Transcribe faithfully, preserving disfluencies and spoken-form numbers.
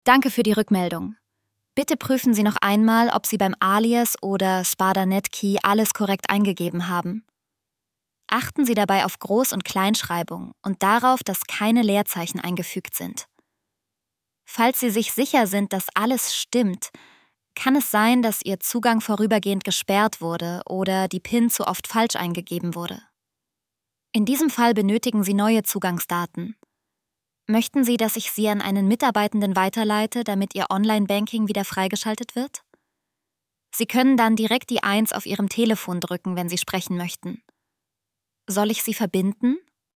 Danke für die Rückmeldung. Bitte prüfen Sie noch einmal, ob Sie beim Alias oder Sparda-Net-Key alles korrekt eingegeben haben. Achten Sie dabei auf Groß- und Kleinschreibung und darauf, dass keine Leerzeichen eingefügt sind. Falls Sie sich sicher sind, dass alles stimmt, kann es sein, dass Ihr Zugang vorübergehend gesperrt wurde oder die PIN zu oft falsch eingegeben wurde. In diesem Fall benötigen Sie neue Zugangsdaten. Möchten Sie, dass ich Sie an einen Mitarbeitenden weiterleite, damit Ihr Online-Banking wieder freigeschaltet wird? Sie können dann direkt die eins auf Ihrem Telefon drücken, wenn Sie sprechen möchten. Soll ich Sie verbinden?